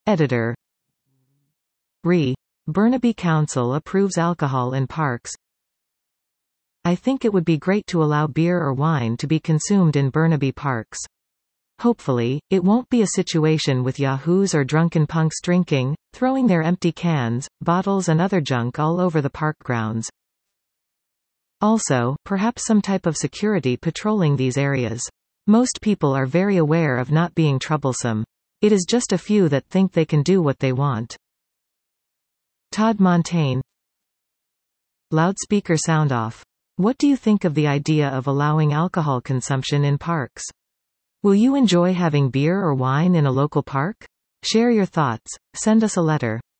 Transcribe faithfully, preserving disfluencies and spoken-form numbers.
Editor. Re. Burnaby Council approves alcohol in parks. I think it would be great to allow beer or wine to be consumed in Burnaby parks. Hopefully, it won't be a situation with yahoos or drunken punks drinking, throwing their empty cans, bottles and other junk all over the park grounds. Also, perhaps some type of security patrolling these areas. Most people are very aware of not being troublesome. It is just a few that think they can do what they want. Todd Montaigne. Loudspeaker sound off. What do you think of the idea of allowing alcohol consumption in parks? Will you enjoy having beer or wine in a local park? Share your thoughts. Send us a letter.